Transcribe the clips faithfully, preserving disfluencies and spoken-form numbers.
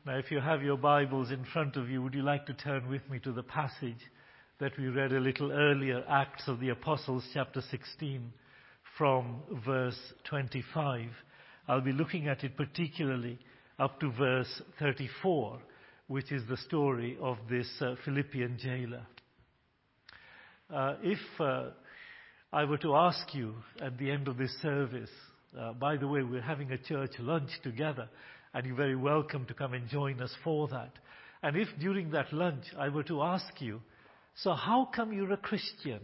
Now, if you have your Bibles in front of you, would you like to turn with me to the passage that we read a little earlier, Acts of the Apostles, chapter sixteen, from verse twenty-five. I'll be looking at it particularly up to verse thirty-four, which is the story of this uh, Philippian jailer. Uh, if uh, I were to ask you at the end of this service, uh, by the way, we're having a church lunch together, and you're very welcome to come and join us for that. And if during that lunch I were to ask you, so how come you're a Christian?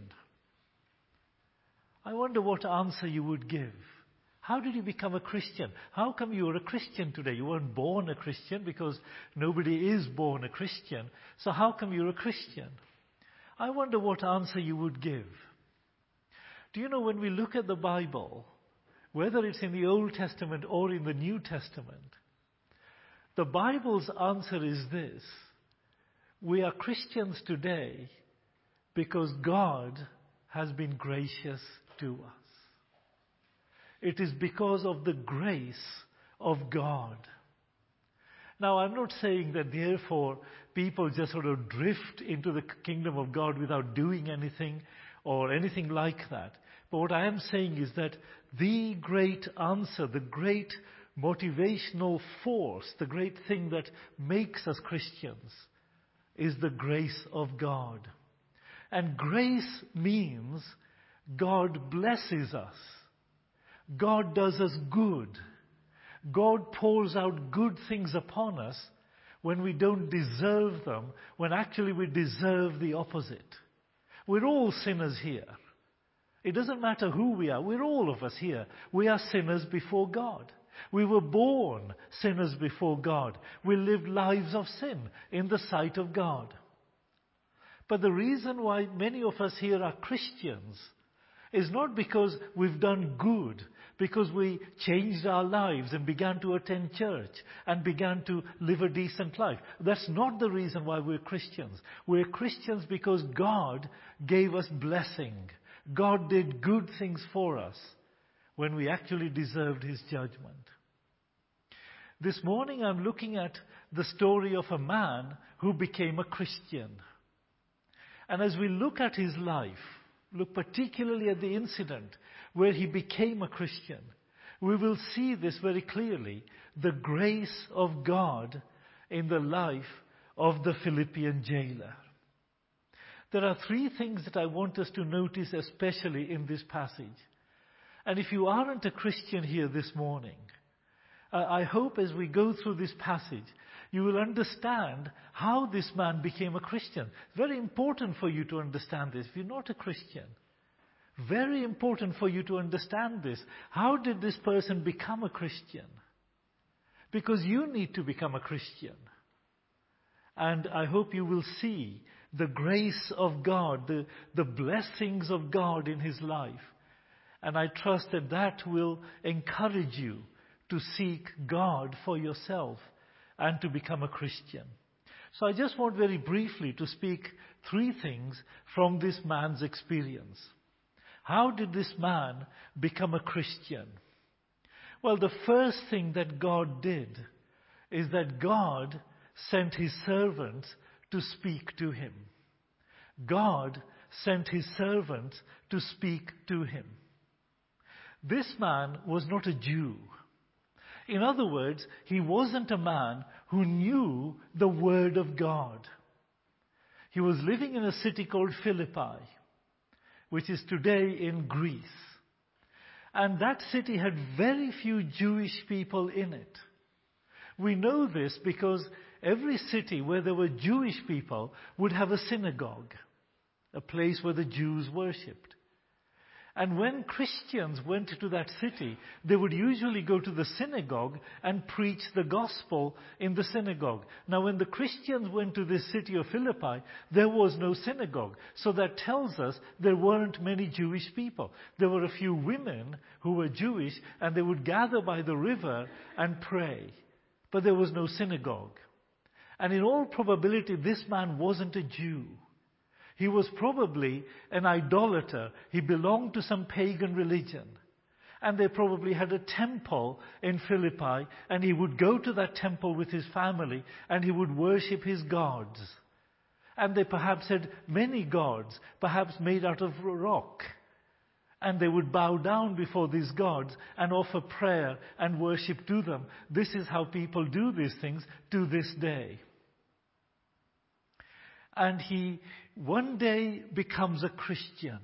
I wonder what answer you would give. How did you become a Christian? How come you are a Christian today? You weren't born a Christian, because nobody is born a Christian. So how come you're a Christian? I wonder what answer you would give. Do you know, when we look at the Bible, whether it's in the Old Testament or in the New Testament, the Bible's answer is this: we are Christians today because God has been gracious to us. It is because of the grace of God. Now, I'm not saying that therefore people just sort of drift into the kingdom of God without doing anything or anything like that. But what I am saying is that the great answer, the great motivational force, the great thing that makes us Christians is the grace of God. And grace means God blesses us. God does us good. God pours out good things upon us when we don't deserve them, when actually we deserve the opposite. We're all sinners here. It doesn't matter who we are. We're all of us here. We are sinners before God. We were born sinners before God. We lived lives of sin in the sight of God. But the reason why many of us here are Christians is not because we've done good, because we changed our lives and began to attend church and began to live a decent life. That's not the reason why we're Christians. We're Christians because God gave us blessing. God did good things for us when we actually deserved His judgment. This morning I'm looking at the story of a man who became a Christian. And as we look at his life, look particularly at the incident where he became a Christian, we will see this very clearly, the grace of God in the life of the Philippian jailer. There are three things that I want us to notice, especially in this passage. And if you aren't a Christian here this morning, uh, I hope as we go through this passage, you will understand how this man became a Christian. Very important for you to understand this. If you're not a Christian, very important for you to understand this. How did this person become a Christian? Because you need to become a Christian. And I hope you will see the grace of God, the, the blessings of God in his life. And I trust that that will encourage you to seek God for yourself and to become a Christian. So I just want very briefly to speak three things from this man's experience. How did this man become a Christian? Well, the first thing that God did is that God sent His servants to speak to him. God sent His servants to speak to him. This man was not a Jew. In other words, he wasn't a man who knew the Word of God. He was living in a city called Philippi, which is today in Greece. And that city had very few Jewish people in it. We know this because every city where there were Jewish people would have a synagogue, a place where the Jews worshipped. And when Christians went to that city, they would usually go to the synagogue and preach the gospel in the synagogue. Now, when the Christians went to this city of Philippi, there was no synagogue. So that tells us there weren't many Jewish people. There were a few women who were Jewish, and they would gather by the river and pray. But there was no synagogue. And in all probability, this man wasn't a Jew. He was probably an idolater. He belonged to some pagan religion. And they probably had a temple in Philippi, and he would go to that temple with his family, and he would worship his gods. And they perhaps had many gods, perhaps made out of rock. And they would bow down before these gods and offer prayer and worship to them. This is how people do these things to this day. And he one day becomes a Christian.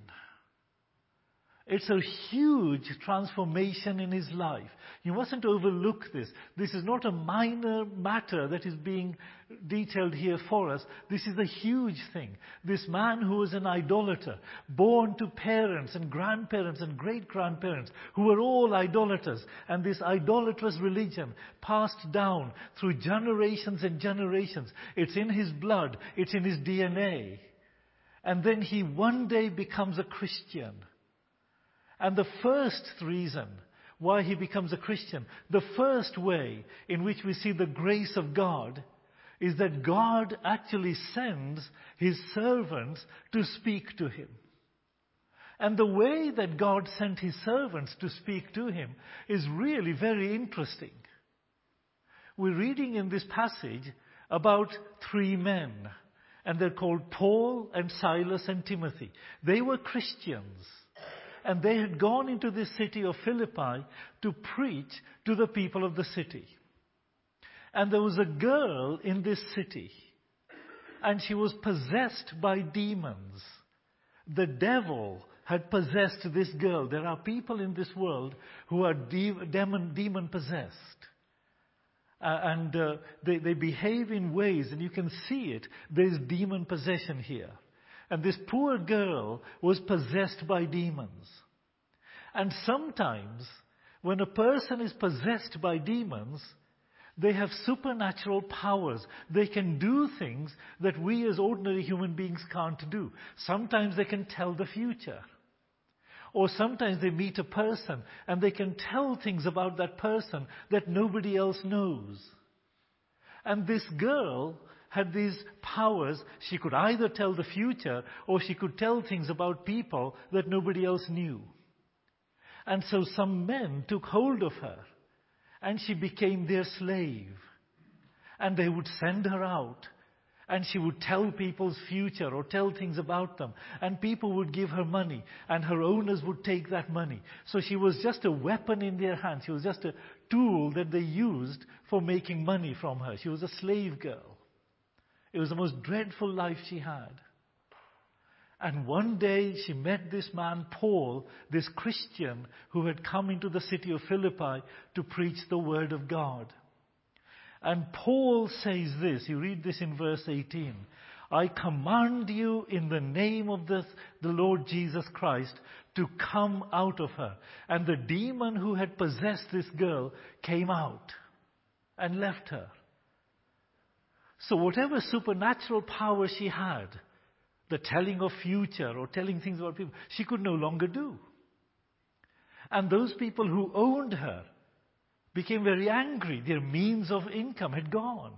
It's a huge transformation in his life. You mustn't overlook this. This is not a minor matter that is being detailed here for us. This is a huge thing. This man who was an idolater, born to parents and grandparents and great-grandparents who were all idolaters, and this idolatrous religion passed down through generations and generations. It's in his blood. It's in his D N A. And then he one day becomes a Christian. And the first reason why he becomes a Christian, the first way in which we see the grace of God, is that God actually sends his servants to speak to him. And the way that God sent his servants to speak to him is really very interesting. We're reading in this passage about three men, and they're called Paul and Silas and Timothy. They were Christians. And they had gone into this city of Philippi to preach to the people of the city. And there was a girl in this city, and she was possessed by demons. The devil had possessed this girl. There are people in this world who are de- demon, demon possessed. Uh, and uh, they, they behave in ways, and you can see it. There's demon possession here. And this poor girl was possessed by demons. And sometimes, when a person is possessed by demons, they have supernatural powers. They can do things that we as ordinary human beings can't do. Sometimes they can tell the future. Or sometimes they meet a person and they can tell things about that person that nobody else knows. And this girl had these powers. She could either tell the future or she could tell things about people that nobody else knew. And so some men took hold of her and she became their slave. And they would send her out and she would tell people's future or tell things about them. And people would give her money and her owners would take that money. So she was just a weapon in their hands. She was just a tool that they used for making money from her. She was a slave girl. It was the most dreadful life she had. And one day she met this man, Paul, this Christian who had come into the city of Philippi to preach the word of God. And Paul says this, you read this in verse eighteen, I command you in the name of the, the Lord Jesus Christ to come out of her. And the demon who had possessed this girl came out and left her. So whatever supernatural power she had, the telling of future or telling things about people, she could no longer do. And those people who owned her became very angry. Their means of income had gone.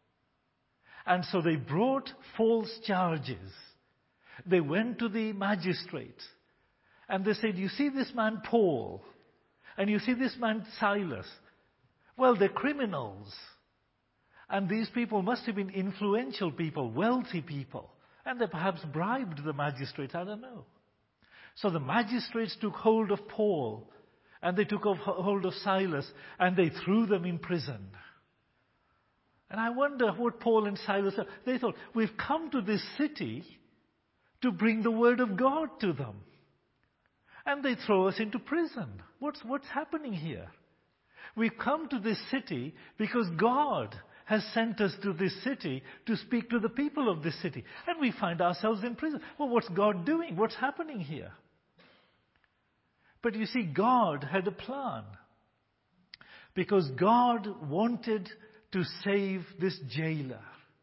And so they brought false charges. They went to the magistrates and they said, you see this man Paul and you see this man Silas. Well, they're criminals. And these people must have been influential people, wealthy people. And they perhaps bribed the magistrates, I don't know. So the magistrates took hold of Paul and they took hold of Silas and they threw them in prison. And I wonder what Paul and Silas, they thought, we've come to this city to bring the word of God to them. And they throw us into prison. What's, what's happening here? We've come to this city because God has sent us to this city to speak to the people of this city. And we find ourselves in prison. Well, what's God doing? What's happening here? But you see, God had a plan. Because God wanted to save this jailer.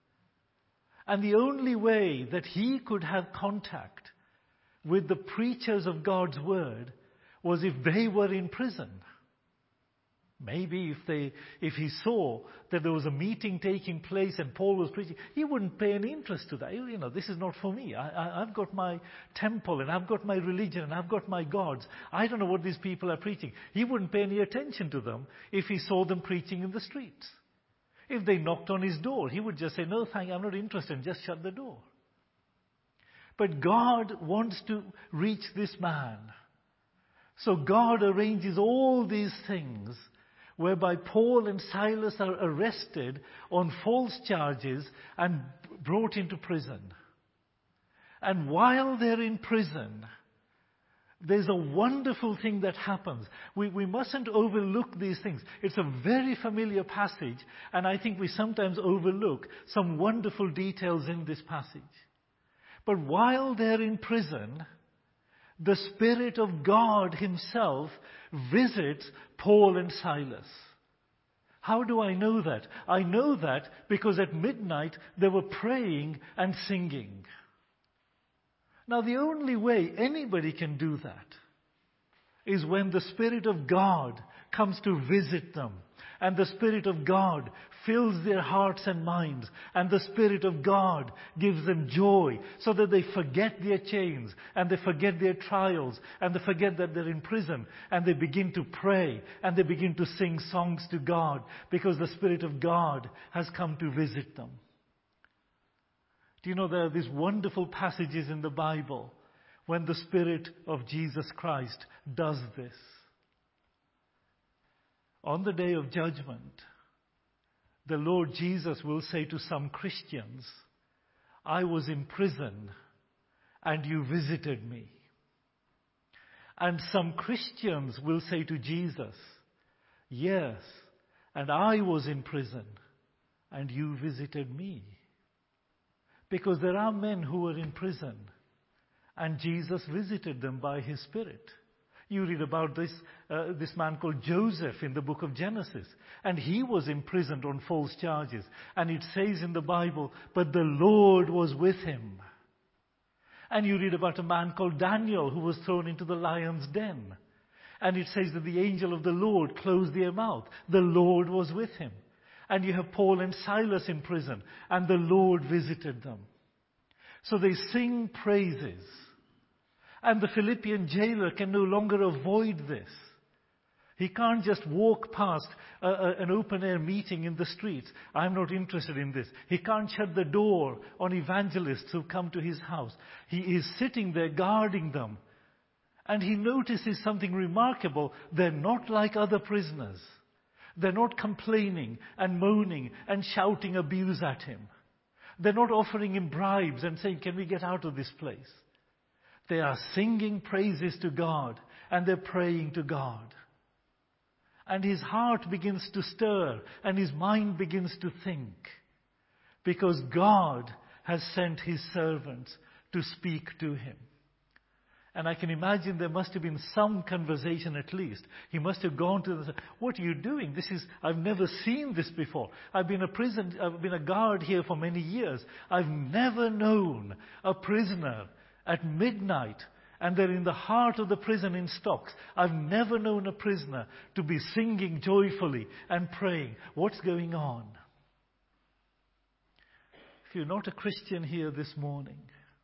And the only way that he could have contact with the preachers of God's word was if they were in prison. Maybe if they, if he saw that there was a meeting taking place and Paul was preaching, he wouldn't pay any interest to that. You know, this is not for me. I, I, I've got my temple and I've got my religion and I've got my gods. I don't know what these people are preaching. He wouldn't pay any attention to them if he saw them preaching in the streets. If they knocked on his door, he would just say, no, thank you, I'm not interested, and just shut the door. But God wants to reach this man. So God arranges all these things whereby Paul and Silas are arrested on false charges and brought into prison. And while they're in prison, there's a wonderful thing that happens. We, we mustn't overlook these things. It's a very familiar passage, and I think we sometimes overlook some wonderful details in this passage. But while they're in prison, the Spirit of God Himself visits Paul and Silas. How do I know that? I know that because at midnight they were praying and singing. Now, the only way anybody can do that is when the Spirit of God comes to visit them, and the Spirit of God fills their hearts and minds, and the Spirit of God gives them joy so that they forget their chains, and they forget their trials, and they forget that they're in prison, and they begin to pray, and they begin to sing songs to God because the Spirit of God has come to visit them. Do you know there are these wonderful passages in the Bible when the Spirit of Jesus Christ does this? On the day of judgment, the Lord Jesus will say to some Christians, I was in prison and you visited me. And some Christians will say to Jesus, yes, and I was in prison and you visited me. Because there are men who were in prison and Jesus visited them by His Spirit. You read about this, uh, this man called Joseph in the book of Genesis. And he was imprisoned on false charges. And it says in the Bible, but the Lord was with him. And you read about a man called Daniel who was thrown into the lion's den. And it says that the angel of the Lord closed their mouth. The Lord was with him. And you have Paul and Silas in prison, and the Lord visited them. So they sing praises. And the Philippian jailer can no longer avoid this. He can't just walk past a, a, an open-air meeting in the streets. I'm not interested in this. He can't shut the door on evangelists who come to his house. He is sitting there guarding them. And he notices something remarkable. They're not like other prisoners. They're not complaining and moaning and shouting abuse at him. They're not offering him bribes and saying, can we get out of this place? They are singing praises to God and they're praying to God. And his heart begins to stir and his mind begins to think. Because God has sent His servants to speak to him. And I can imagine there must have been some conversation at least. He must have gone to them and said, what are you doing? This is, I've never seen this before. I've been a prison, I've been a guard here for many years. I've never known a prisoner at midnight, and they're in the heart of the prison in stocks. I've never known a prisoner to be singing joyfully and praying. What's going on? If you're not a Christian here this morning,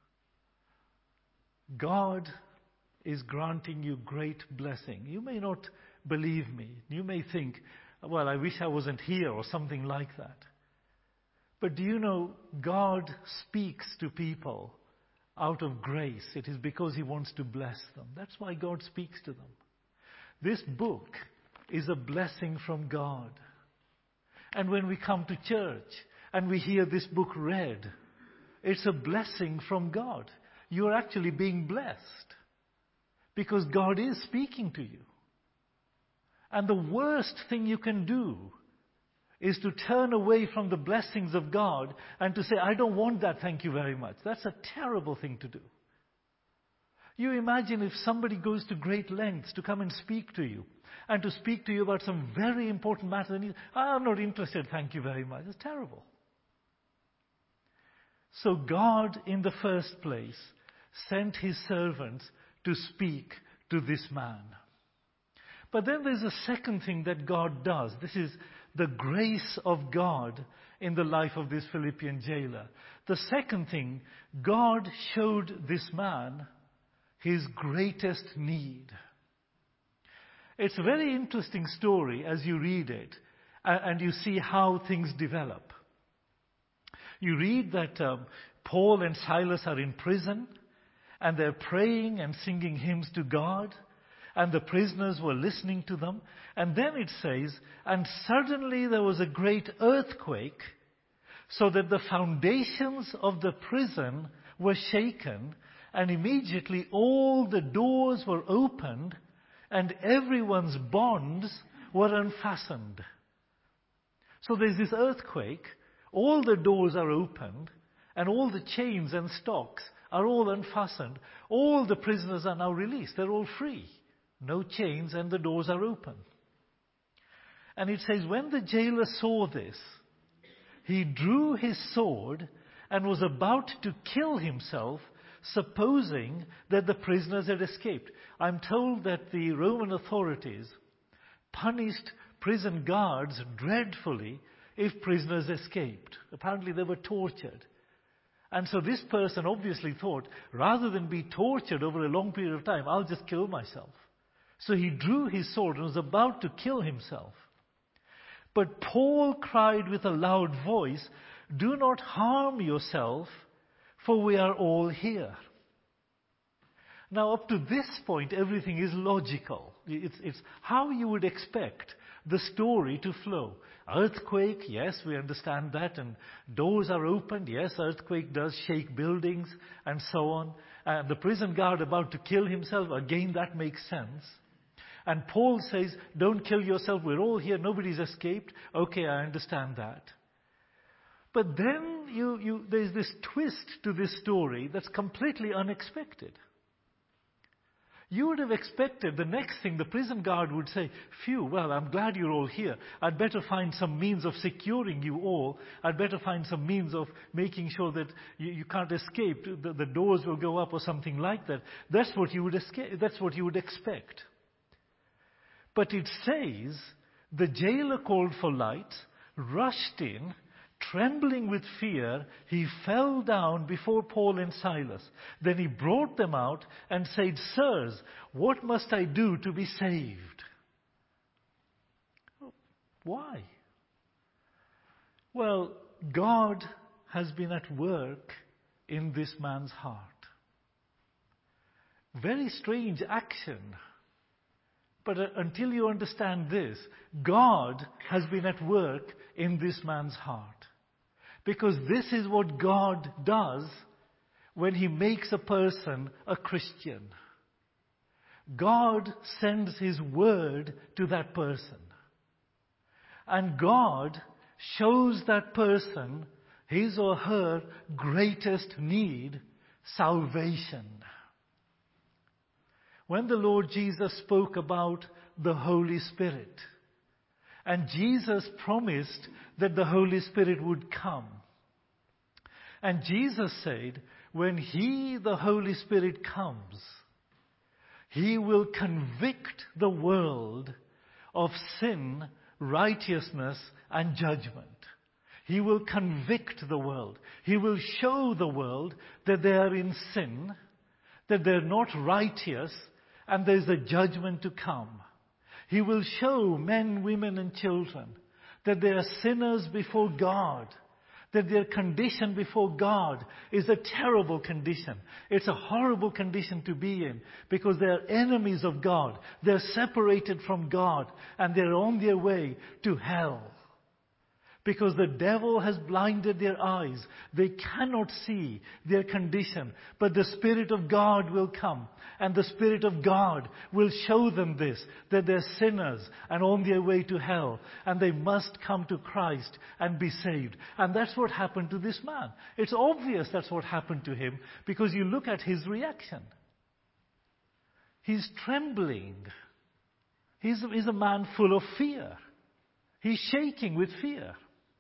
God is granting you great blessing. You may not believe me. You may think, well, I wish I wasn't here or something like that. But do you know, God speaks to people out of grace. It is because He wants to bless them. That's why God speaks to them. This book is a blessing from God. And when we come to church and we hear this book read, it's a blessing from God. You are actually being blessed because God is speaking to you. And the worst thing you can do is to turn away from the blessings of God and to say, I don't want that, thank you very much. That's a terrible thing to do. You imagine if somebody goes to great lengths to come and speak to you and to speak to you about some very important matter and you, I'm not interested, thank you very much. It's terrible. So God, in the first place, sent His servants to speak to this man. But then there's a second thing that God does. This is the grace of God in the life of this Philippian jailer. The second thing, God showed this man his greatest need. It's a very interesting story as you read it, and you see how things develop. You read that um, Paul and Silas are in prison, and they're praying and singing hymns to God, and the prisoners were listening to them. And then it says, and suddenly there was a great earthquake, so that the foundations of the prison were shaken, and immediately all the doors were opened, and everyone's bonds were unfastened. So there's this earthquake, all the doors are opened, and all the chains and stocks are all unfastened. All the prisoners are now released. They're all free. No chains, and the doors are open. And it says, when the jailer saw this, he drew his sword and was about to kill himself, supposing that the prisoners had escaped. I'm told that the Roman authorities punished prison guards dreadfully if prisoners escaped. Apparently they were tortured. And so this person obviously thought, rather than be tortured over a long period of time, I'll just kill myself. So he drew his sword and was about to kill himself. But Paul cried with a loud voice, do not harm yourself, for we are all here. Now up to this point, everything is logical. It's, it's how you would expect the story to flow. Earthquake, yes, we understand that. And doors are opened, yes, earthquake does shake buildings and so on. And the prison guard about to kill himself, again, that makes sense. And Paul says, don't kill yourself, we're all here, nobody's escaped. Okay, I understand that. But then you, you, there's this twist to this story that's completely unexpected. You would have expected the next thing the prison guard would say, phew, well, I'm glad you're all here. I'd better find some means of securing you all. I'd better find some means of making sure that you, you can't escape. The, the doors will go up or something like that. That's what you would escape, that's what you would expect. But it says, the jailer called for light, rushed in, trembling with fear, he fell down before Paul and Silas. Then he brought them out and said, sirs, what must I do to be saved? Why? Well, God has been at work in this man's heart. Very strange action. But uh, until you understand this, God has been at work in this man's heart. Because this is what God does when He makes a person a Christian. God sends His word to that person. And God shows that person his or her greatest need, salvation. When the Lord Jesus spoke about the Holy Spirit, and Jesus promised that the Holy Spirit would come. And Jesus said, when He, the Holy Spirit, comes, He will convict the world of sin, righteousness, and judgment. He will convict the world. He will show the world that they are in sin, that they're not righteous, and there's a judgment to come. He will show men, women, and children that they are sinners before God, that their condition before God is a terrible condition. It's a horrible condition to be in because they are enemies of God. They're separated from God, and they're on their way to hell. Because the devil has blinded their eyes. They cannot see their condition. But the Spirit of God will come. And the Spirit of God will show them this. That they're sinners and on their way to hell. And they must come to Christ and be saved. And that's what happened to this man. It's obvious that's what happened to him. Because you look at his reaction. He's trembling. He's, he's a man full of fear. He's shaking with fear.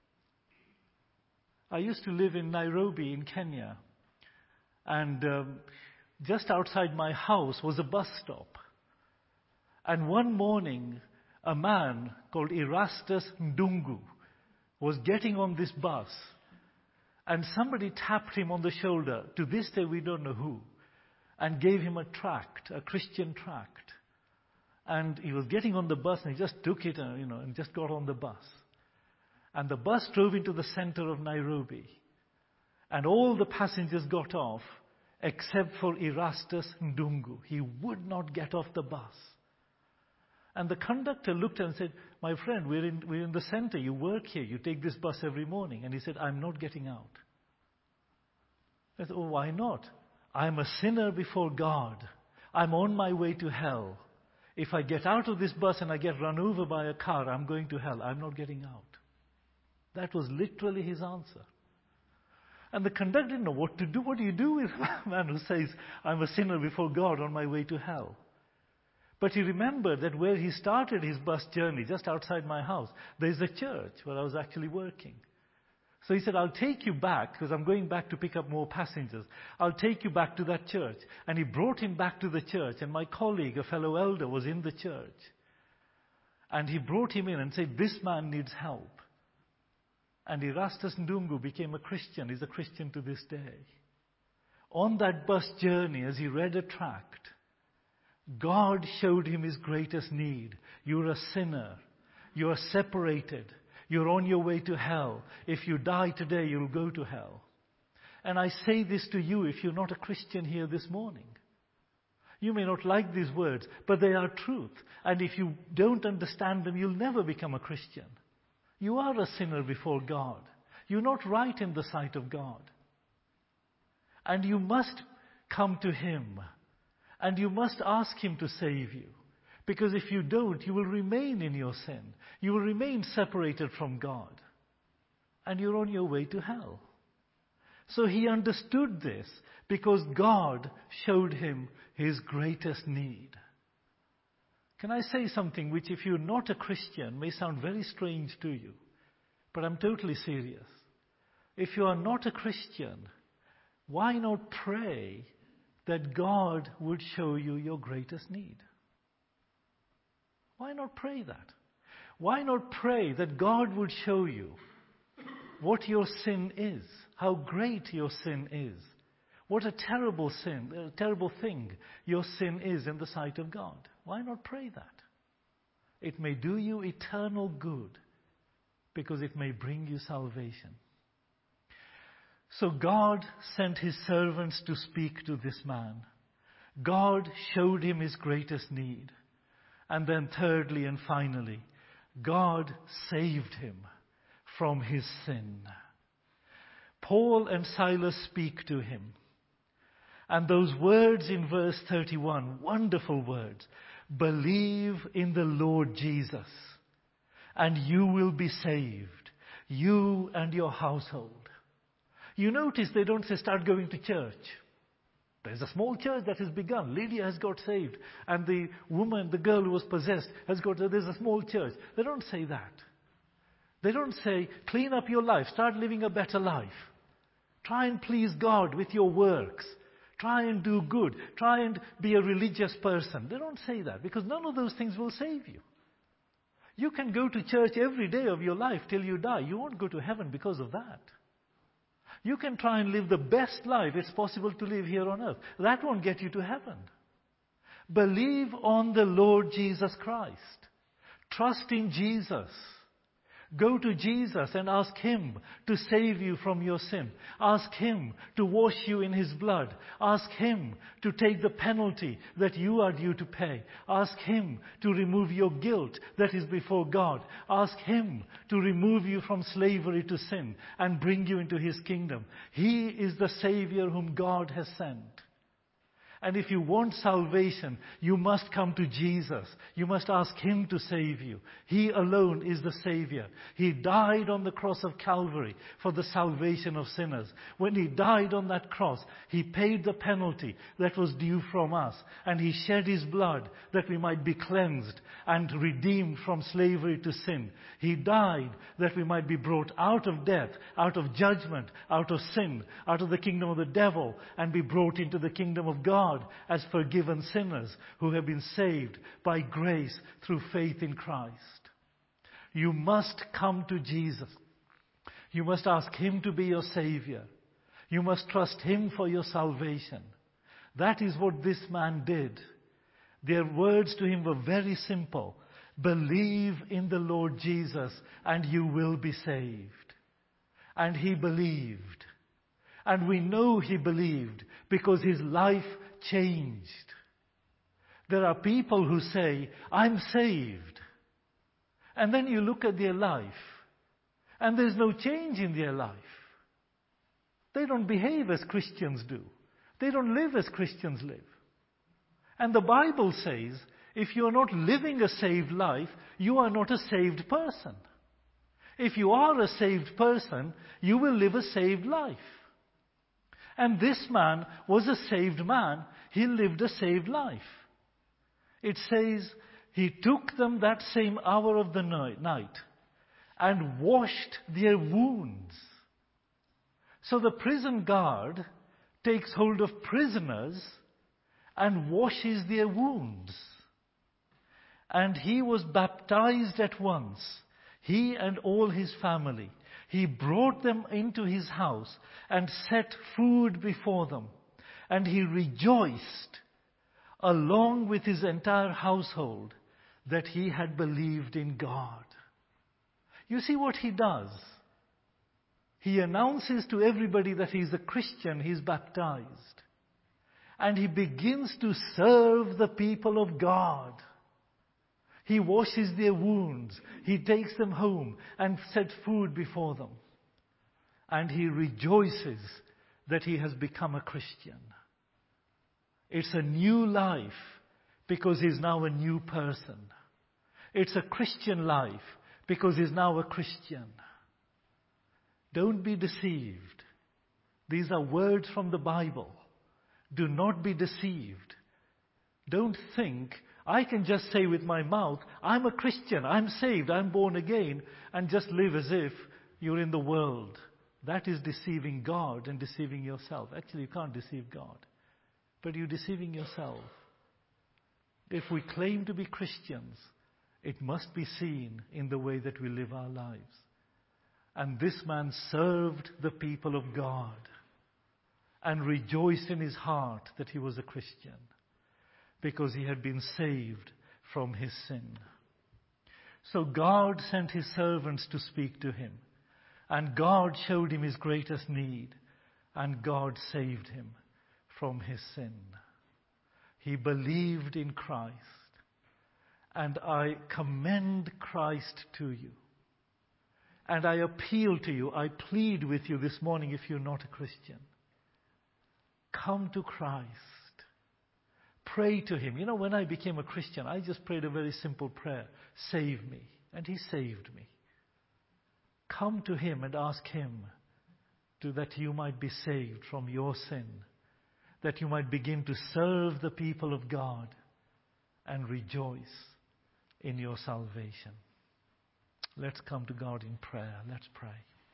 I used to live in Nairobi in Kenya, and um, just outside my house was a bus stop. And one morning, a man called Erastus Ndungu was getting on this bus, and somebody tapped him on the shoulder, to this day we don't know who, and gave him a tract, a Christian tract. And he was getting on the bus, and he just took it, uh, you know, and just got on the bus. And the bus drove into the center of Nairobi. And all the passengers got off, except for Erastus Ndungu. He would not get off the bus. And the conductor looked and said, "My friend, we're in, we're in the center. You work here. You take this bus every morning." And he said, "I'm not getting out." I said, "Oh, why not? I'm a sinner before God. I'm on my way to hell. If I get out of this bus and I get run over by a car, I'm going to hell. I'm not getting out." That was literally his answer. And the conductor didn't know what to do. What do you do with a man who says, "I'm a sinner before God on my way to hell"? But he remembered that where he started his bus journey, just outside my house, there's a church where I was actually working. So he said, "I'll take you back, because I'm going back to pick up more passengers. I'll take you back to that church." And he brought him back to the church, and my colleague, a fellow elder, was in the church. And he brought him in and said, "This man needs help." And Erastus Ndungu became a Christian. He's a Christian to this day. On that bus journey, as he read a tract, God showed him his greatest need. You're a sinner. You are separated. You're on your way to hell. If you die today, you'll go to hell. And I say this to you if you're not a Christian here this morning. You may not like these words, but they are truth. And if you don't understand them, you'll never become a Christian. You are a sinner before God. You're not right in the sight of God. And you must come to Him. And you must ask Him to save you. Because if you don't, you will remain in your sin. You will remain separated from God. And you're on your way to hell. So he understood this because God showed him his greatest need. Can I say something which, if you're not a Christian, may sound very strange to you? But I'm totally serious. If you are not a Christian, why not pray that God would show you your greatest need? Why not pray that? Why not pray that God would show you what your sin is, how great your sin is, what a terrible sin, a terrible thing your sin is in the sight of God? Why not pray that? It may do you eternal good because it may bring you salvation. So God sent His servants to speak to this man. God showed him his greatest need. And then thirdly and finally, God saved him from his sin. Paul and Silas speak to him. And those words in verse thirty-one, wonderful words, "Believe in the Lord Jesus, and you will be saved, you and your household." You notice they don't say start going to church. There's a small church that has begun. Lydia has got saved. And the woman, the girl who was possessed, has got, there's a small church. They don't say that. They don't say, clean up your life. Start living a better life. Try and please God with your works. Try and do good. Try and be a religious person. They don't say that because none of those things will save you. You can go to church every day of your life till you die. You won't go to heaven because of that. You can try and live the best life it's possible to live here on earth. That won't get you to heaven. Believe on the Lord Jesus Christ. Trust in Jesus. Go to Jesus and ask Him to save you from your sin. Ask Him to wash you in His blood. Ask Him to take the penalty that you are due to pay. Ask Him to remove your guilt that is before God. Ask Him to remove you from slavery to sin and bring you into His kingdom. He is the Savior whom God has sent. And if you want salvation, you must come to Jesus. You must ask Him to save you. He alone is the Savior. He died on the cross of Calvary for the salvation of sinners. When He died on that cross, He paid the penalty that was due from us. And He shed His blood that we might be cleansed and redeemed from slavery to sin. He died that we might be brought out of death, out of judgment, out of sin, out of the kingdom of the devil, and be brought into the kingdom of God. God as forgiven sinners who have been saved by grace through faith in Christ. You must come to Jesus. You must ask Him to be your Savior. You must trust Him for your salvation. That is what this man did. Their words to him were very simple. Believe in the Lord Jesus and you will be saved. And he believed. And we know he believed because his life changed. There are people who say, I'm saved. And then you look at their life and there's no change in their life. They don't behave as Christians do. They don't live as Christians live. And the Bible says, if you are not living a saved life, you are not a saved person. If you are a saved person, you will live a saved life. And this man was a saved man. He lived a saved life. It says, he took them that same hour of the night and washed their wounds. So the prison guard takes hold of prisoners and washes their wounds. And he was baptized at once, he and all his family. He brought them into his house and set food before them. And he rejoiced, along with his entire household, that he had believed in God. You see what he does? He announces to everybody that he's a Christian, he's baptized. And he begins to serve the people of God. He washes their wounds. He takes them home and sets food before them. And he rejoices that he has become a Christian. It's a new life because he's now a new person. It's a Christian life because he's now a Christian. Don't be deceived. These are words from the Bible. Do not be deceived. Don't think, I can just say with my mouth, I'm a Christian, I'm saved, I'm born again, and just live as if you're in the world. That is deceiving God and deceiving yourself. Actually, you can't deceive God, but you're deceiving yourself. If we claim to be Christians, it must be seen in the way that we live our lives. And this man served the people of God and rejoiced in his heart that he was a Christian because he had been saved from his sin. So God sent his servants to speak to him, and God showed him his greatest need, and God saved him from his sin. He believed in Christ, and I commend Christ to you. And I appeal to you, I plead with you this morning if you're not a Christian. Come to Christ. Pray to Him. You know, when I became a Christian, I just prayed a very simple prayer. Save me. And He saved me. Come to Him and ask Him to, that you might be saved from your sin. That you might begin to serve the people of God and rejoice in your salvation. Let's come to God in prayer. Let's pray.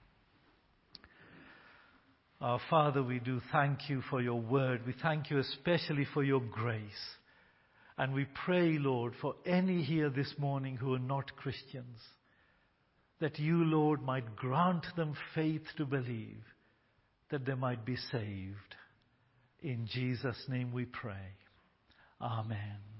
Our Father, we do thank you for your word. We thank you especially for your grace. And we pray, Lord, for any here this morning who are not Christians, that you, Lord, might grant them faith to believe, that they might be saved. In Jesus' name we pray. Amen.